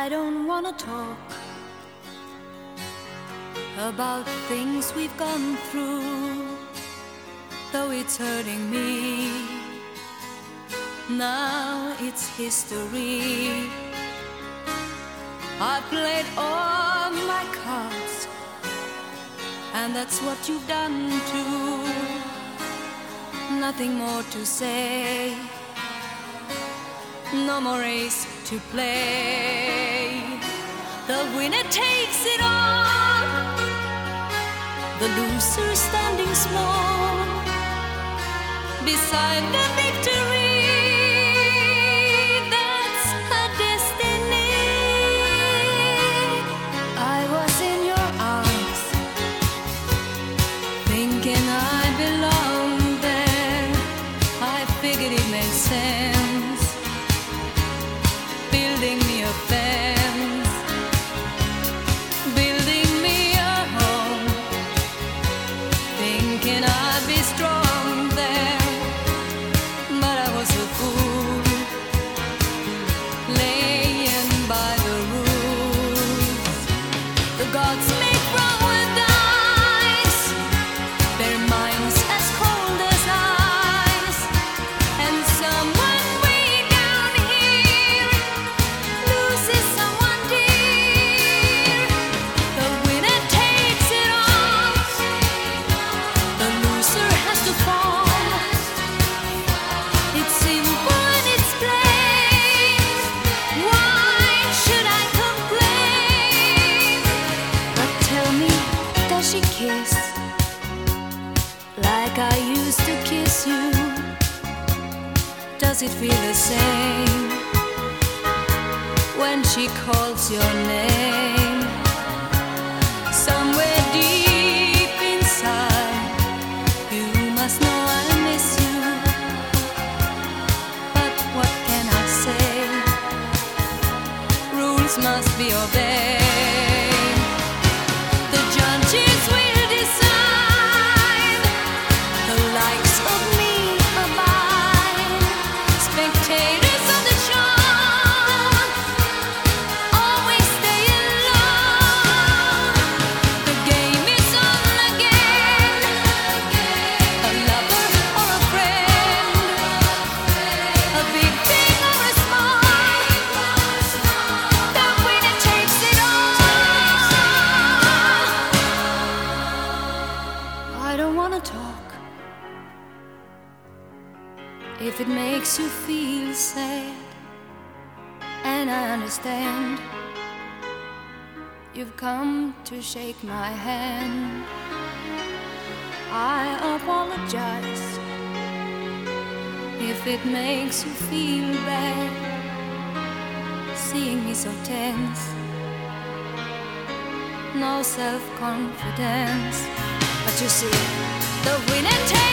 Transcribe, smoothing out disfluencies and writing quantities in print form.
I don't wanna talk about things we've gone through, though it's hurting me. Now it's history. I played all my cards, and that's what you've done too. Nothing more to say, no more race to play. The winner takes it all, the loser standing small beside the victory. That's her destiny. I was in your arms, thinking I belonged there. I figured it made sense, building me a fence, building me a home, thinking I'd be strong there. But I was a fool, laying by the rules. The gods make wrong with ice, their minds as cold as ice. And someone way down here loses someone dear. The winner takes it all, the loser has to fall. It's simple and it's plain. Why should I complain? But tell me, does she kiss like I used to kiss you? Does it feel the same when she calls your name? Somewhere deep inside, you must know I miss you. But what can I say? Rules must be obeyed. The judges will decide, the likes of me abide. Spectators of the show always stay alone. The game is on again, a lover or a friend, a big thing or a small, the winner takes it all. I don't wanna talk if it makes you feel sad, and I understand. You've come to shake my hand. I apologize if it makes you feel bad, seeing me so tense, no self-confidence. But you see, the winner takes